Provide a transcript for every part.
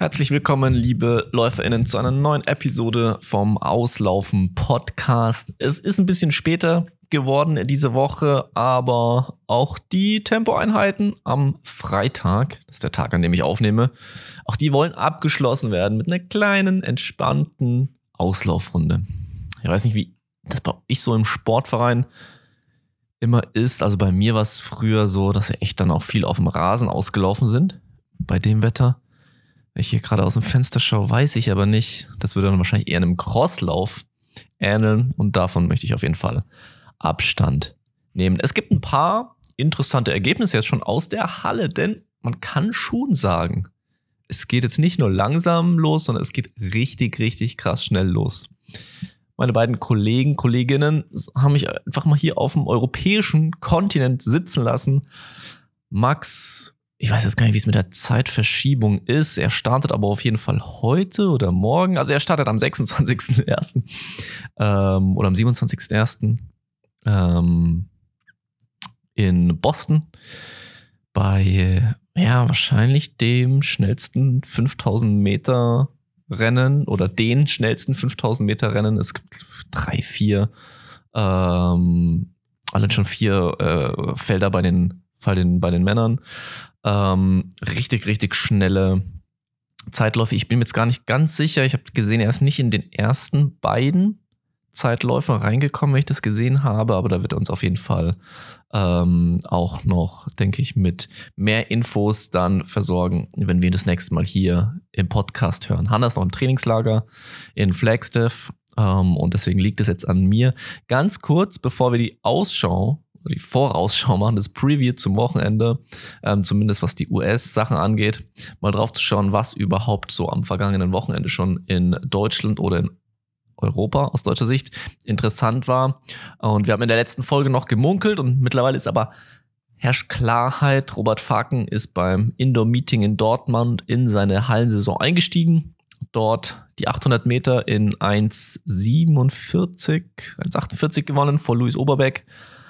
Herzlich willkommen, liebe LäuferInnen, zu einer neuen Episode vom Auslaufen Podcast. Es ist ein bisschen später geworden diese Woche, aber auch die Tempoeinheiten am Freitag, das ist der Tag, an dem ich aufnehme, auch die wollen abgeschlossen werden mit einer kleinen, entspannten Auslaufrunde. Ich weiß nicht, wie das bei euch so im Sportverein immer ist. Also bei mir war es früher so, dass wir echt dann auch viel auf dem Rasen ausgelaufen sind, bei dem Wetter. Wenn ich hier gerade aus dem Fenster schaue, weiß ich aber nicht. Das würde dann wahrscheinlich eher einem Crosslauf ähneln und davon möchte ich auf jeden Fall Abstand nehmen. Es gibt ein paar interessante Ergebnisse jetzt schon aus der Halle, denn man kann schon sagen, es geht jetzt nicht nur langsam los, sondern es geht richtig, richtig krass schnell los. Meine beiden Kolleginnen haben mich einfach mal hier auf dem europäischen Kontinent sitzen lassen. Max, ich weiß jetzt gar nicht, wie es mit der Zeitverschiebung ist. Er startet aber auf jeden Fall heute oder morgen. Also er startet am 26.01. Oder am 27.01. In Boston bei wahrscheinlich dem schnellsten 5000 Meter Rennen oder den schnellsten 5000 Meter Rennen. Es gibt 3, 4, alle schon 4 Felder bei den Männern. Richtig, richtig schnelle Zeitläufe. Ich bin mir jetzt gar nicht ganz sicher. Ich habe gesehen, er ist nicht in den ersten beiden Zeitläufen reingekommen, wenn ich das gesehen habe, aber da wird er uns auf jeden Fall auch noch, denke ich, mit mehr Infos dann versorgen, wenn wir ihn das nächste Mal hier im Podcast hören. Hanna ist noch im Trainingslager in Flagstaff und deswegen liegt es jetzt an mir. Ganz kurz, bevor wir die Vorausschau machen, das Preview zum Wochenende, zumindest was die US-Sachen angeht, mal drauf zu schauen, was überhaupt so am vergangenen Wochenende schon in Deutschland oder in Europa aus deutscher Sicht interessant war. Und wir haben in der letzten Folge noch gemunkelt und mittlerweile herrscht Klarheit. Robert Faken ist beim Indoor-Meeting in Dortmund in seine Hallensaison eingestiegen. Dort die 800 Meter in 1,48 gewonnen vor Luis Oberbeck.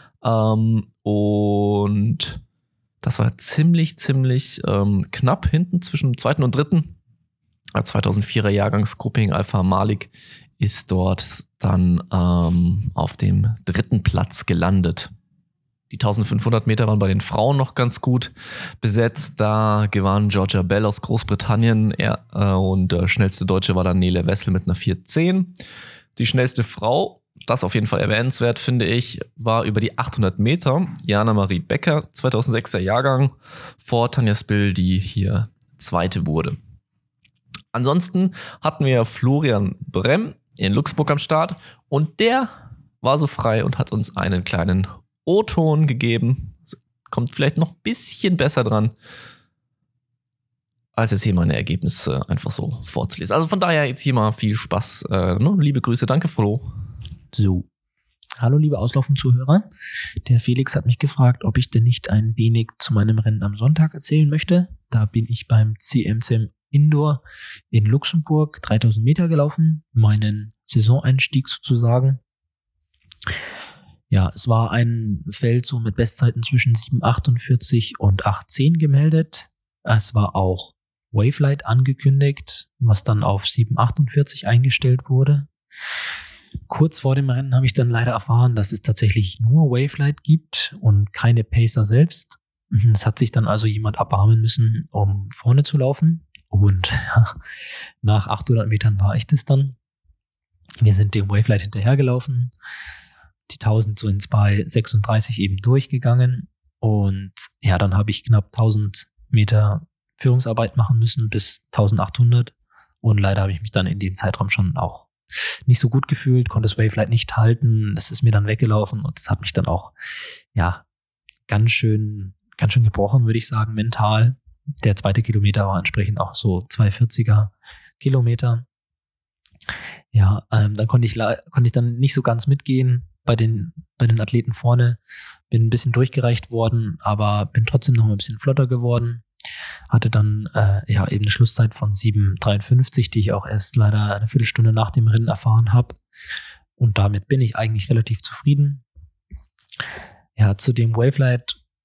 Und das war ziemlich knapp hinten zwischen dem zweiten und dritten. 2004er Jahrgangsgrupping Alpha Malik ist dort dann auf dem 3. Platz gelandet. Die 1500 Meter waren bei den Frauen noch ganz gut besetzt. Da gewann Georgia Bell aus Großbritannien und schnellste Deutsche war dann Nele Wessel mit einer 4:10. Die schnellste Frau, das auf jeden Fall erwähnenswert, finde ich, war über die 800 Meter Jana Marie Becker, 2006er Jahrgang, vor Tanja Spill, die hier Zweite wurde. Ansonsten hatten wir Florian Bremm in Luxemburg am Start und der war so frei und hat uns einen kleinen O-Ton gegeben. Kommt vielleicht noch ein bisschen besser dran, als jetzt hier meine Ergebnisse einfach so vorzulesen. Also von daher jetzt hier mal viel Spaß. Liebe Grüße, danke Flo. So, hallo liebe Auslaufen-Zuhörer. Der Felix hat mich gefragt, ob ich denn nicht ein wenig zu meinem Rennen am Sonntag erzählen möchte. Da bin ich beim CMCM Indoor in Luxemburg 3000 Meter gelaufen, meinen Saisoneinstieg sozusagen. Ja, es war ein Feld so mit Bestzeiten zwischen 7,48 und 8,10 gemeldet. Es war auch Wavelight angekündigt, was dann auf 7,48 eingestellt wurde. Kurz vor dem Rennen habe ich dann leider erfahren, dass es tatsächlich nur Wavelight gibt und keine Pacer selbst. Es hat sich dann also jemand erbarmen müssen, um vorne zu laufen. Und nach 800 Metern war ich das dann. Wir sind dem Wavelight hinterhergelaufen, die 1000 so in 2,36 eben durchgegangen. Und ja, dann habe ich knapp 1000 Meter Führungsarbeit machen müssen bis 1800. Und leider habe ich mich dann in dem Zeitraum schon auch nicht so gut gefühlt, konnte das Wavelight nicht halten. Das ist mir dann weggelaufen und das hat mich dann auch, ganz schön gebrochen, würde ich sagen, mental. Der 2. Kilometer war entsprechend auch so 2,40er Kilometer. Ja, dann konnte ich dann nicht so ganz mitgehen bei den Athleten vorne. Bin ein bisschen durchgereicht worden, aber bin trotzdem noch ein bisschen flotter geworden. Hatte dann eben eine Schlusszeit von 7,53, die ich auch erst leider eine Viertelstunde nach dem Rennen erfahren habe. Und damit bin ich eigentlich relativ zufrieden. Ja, zu dem Wavelight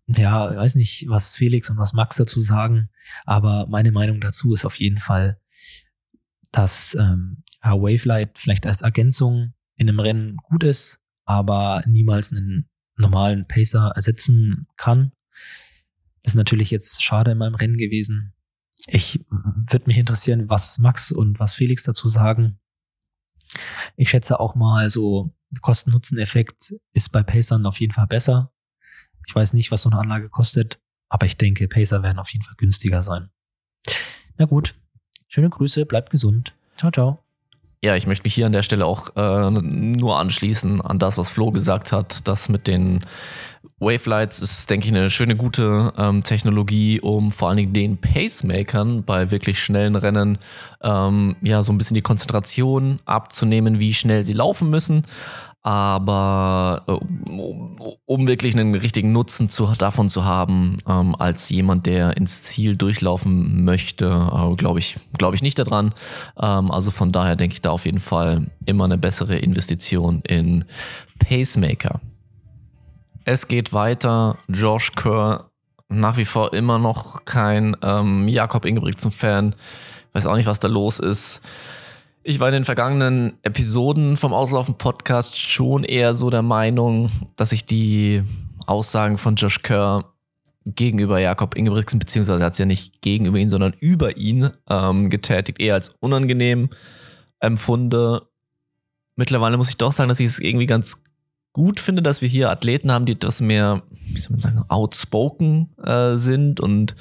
ja, weiß nicht, was Felix und was Max dazu sagen, aber meine Meinung dazu ist auf jeden Fall, dass Wavelight vielleicht als Ergänzung in einem Rennen gut ist, aber niemals einen normalen Pacer ersetzen kann. Ist natürlich jetzt schade in meinem Rennen gewesen. Ich würde mich interessieren, was Max und was Felix dazu sagen. Ich schätze auch mal so, Kosten-Nutzen-Effekt ist bei Pacern auf jeden Fall besser. Ich weiß nicht, was so eine Anlage kostet, aber ich denke, Pacer werden auf jeden Fall günstiger sein. Na gut, schöne Grüße, bleibt gesund. Ciao, ciao. Ja, ich möchte mich hier an der Stelle auch nur anschließen an das, was Flo gesagt hat. Das mit den Wavelights ist, denke ich, eine schöne, gute Technologie, um vor allen Dingen den Pacemakern bei wirklich schnellen Rennen ja so ein bisschen die Konzentration abzunehmen, wie schnell sie laufen müssen. Aber um wirklich einen richtigen Nutzen davon zu haben, als jemand, der ins Ziel durchlaufen möchte, glaube ich nicht daran. Also von daher denke ich da auf jeden Fall immer eine bessere Investition in Pacemaker. Es geht weiter. Josh Kerr, nach wie vor immer noch kein Jakob Ingebrigtsen-Fan. Weiß auch nicht, was da los ist. Ich war in den vergangenen Episoden vom Auslaufen-Podcast schon eher so der Meinung, dass ich die Aussagen von Josh Kerr gegenüber Jakob Ingebrigtsen, beziehungsweise er hat es ja nicht gegenüber ihn, sondern über ihn getätigt, eher als unangenehm empfunde. Mittlerweile muss ich doch sagen, dass ich es irgendwie ganz gut finde, dass wir hier Athleten haben, die etwas mehr, wie soll man sagen, outspoken sind und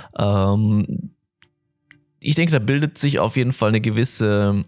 ich denke, da bildet sich auf jeden Fall eine gewisse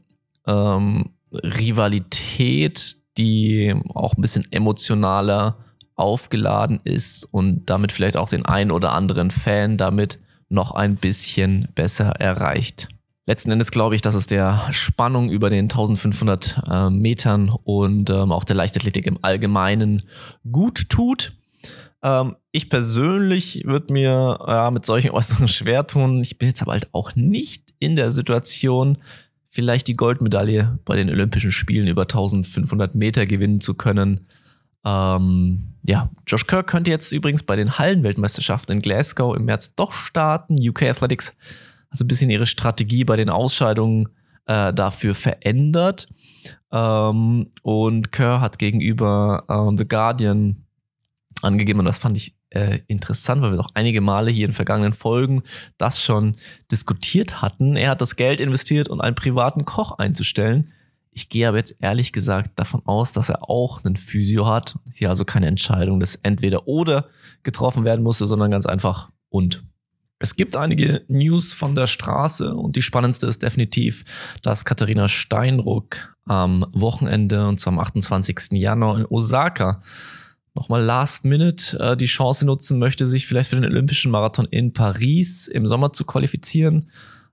Rivalität, die auch ein bisschen emotionaler aufgeladen ist und damit vielleicht auch den einen oder anderen Fan damit noch ein bisschen besser erreicht. Letzten Endes glaube ich, dass es der Spannung über den 1500 Metern und auch der Leichtathletik im Allgemeinen gut tut. Ich persönlich würde mir mit solchen Äußerungen schwer tun. Ich bin jetzt aber halt auch nicht in der Situation, vielleicht die Goldmedaille bei den Olympischen Spielen über 1500 Meter gewinnen zu können. Josh Kerr könnte jetzt übrigens bei den Hallenweltmeisterschaften in Glasgow im März doch starten. UK Athletics hat so ein bisschen ihre Strategie bei den Ausscheidungen dafür verändert. Und Kerr hat gegenüber The Guardian angegeben, und das fand ich interessant, weil wir doch einige Male hier in vergangenen Folgen das schon diskutiert hatten. Er hat das Geld investiert, um einen privaten Koch einzustellen. Ich gehe aber jetzt ehrlich gesagt davon aus, dass er auch einen Physio hat. Hier also keine Entscheidung des Entweder-Oder getroffen werden musste, sondern ganz einfach und. Es gibt einige News von der Straße und die spannendste ist definitiv, dass Katharina Steinruck am Wochenende, und zwar am 28. Januar in Osaka, nochmal last minute die Chance nutzen möchte, sich vielleicht für den Olympischen Marathon in Paris im Sommer zu qualifizieren.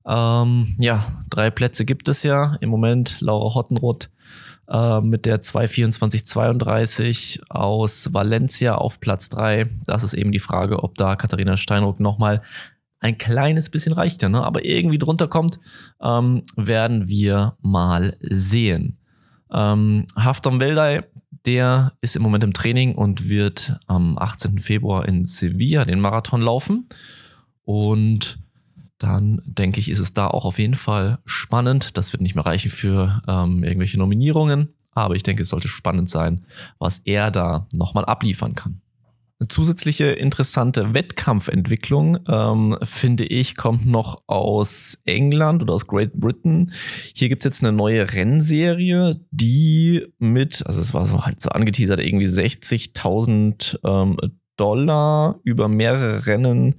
3 Plätze gibt es ja im Moment. Laura Hottenroth mit der 2:24,32 aus Valencia auf Platz 3. Das ist eben die Frage, ob da Katharina Steinruck nochmal ein kleines bisschen reicht, ne? Aber irgendwie drunter kommt, werden wir mal sehen. Hafton Veldey, der ist im Moment im Training und wird am 18. Februar in Sevilla den Marathon laufen. Und dann denke ich, ist es da auch auf jeden Fall spannend. Das wird nicht mehr reichen für irgendwelche Nominierungen, aber ich denke, es sollte spannend sein, was er da nochmal abliefern kann. Eine zusätzliche interessante Wettkampfentwicklung, finde ich, kommt noch aus England oder aus Great Britain. Hier gibt's jetzt eine neue Rennserie, die mit, also es war so halt so angeteasert, irgendwie $60.000 über mehrere Rennen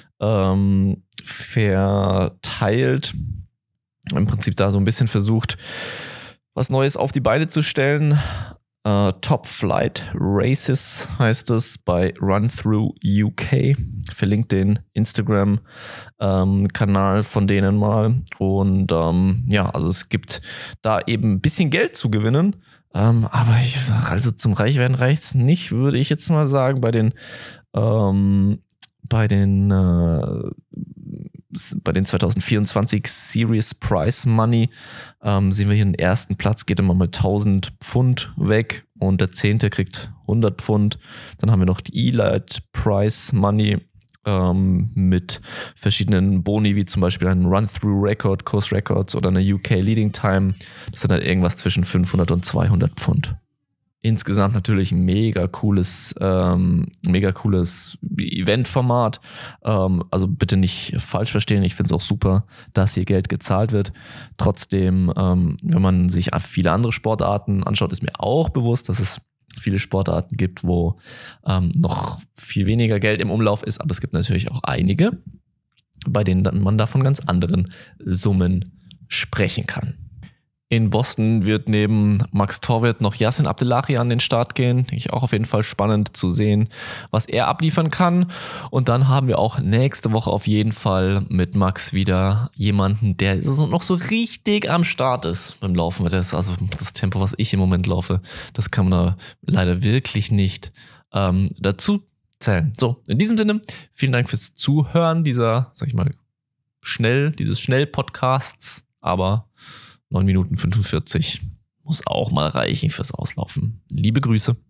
verteilt. Im Prinzip da so ein bisschen versucht, was Neues auf die Beine zu stellen. Top Flight Races heißt es bei Run Through UK. Verlinkt den Instagram-Kanal von denen mal. Und also es gibt da eben ein bisschen Geld zu gewinnen. Aber ich sage, also zum Reichwerden reicht's nicht, würde ich jetzt mal sagen. Bei den bei den 2024 Series Prize Money sehen wir hier den ersten Platz, geht immer mal 1000 Pfund weg und der 10. kriegt 100 Pfund. Dann haben wir noch die Elite Prize Money mit verschiedenen Boni, wie zum Beispiel einen Run-Through-Record, Course Records oder eine UK Leading Time. Das sind halt irgendwas zwischen 500 und 200 Pfund. Insgesamt natürlich ein mega cooles Eventformat. Also bitte nicht falsch verstehen. Ich finde es auch super, dass hier Geld gezahlt wird. Trotzdem, wenn man sich viele andere Sportarten anschaut, ist mir auch bewusst, dass es viele Sportarten gibt, wo noch viel weniger Geld im Umlauf ist. Aber es gibt natürlich auch einige, bei denen man da von ganz anderen Summen sprechen kann. In Boston wird neben Max Torwirt noch Yassin Abdellahi an den Start gehen. Denke ich auch auf jeden Fall spannend zu sehen, was er abliefern kann. Und dann haben wir auch nächste Woche auf jeden Fall mit Max wieder jemanden, der noch so richtig am Start ist beim Laufen. Also das Tempo, was ich im Moment laufe, das kann man da leider wirklich nicht dazu zählen. So, in diesem Sinne, vielen Dank fürs Zuhören dieses Schnell-Podcasts. Aber 9 Minuten 45 muss auch mal reichen fürs Auslaufen. Liebe Grüße.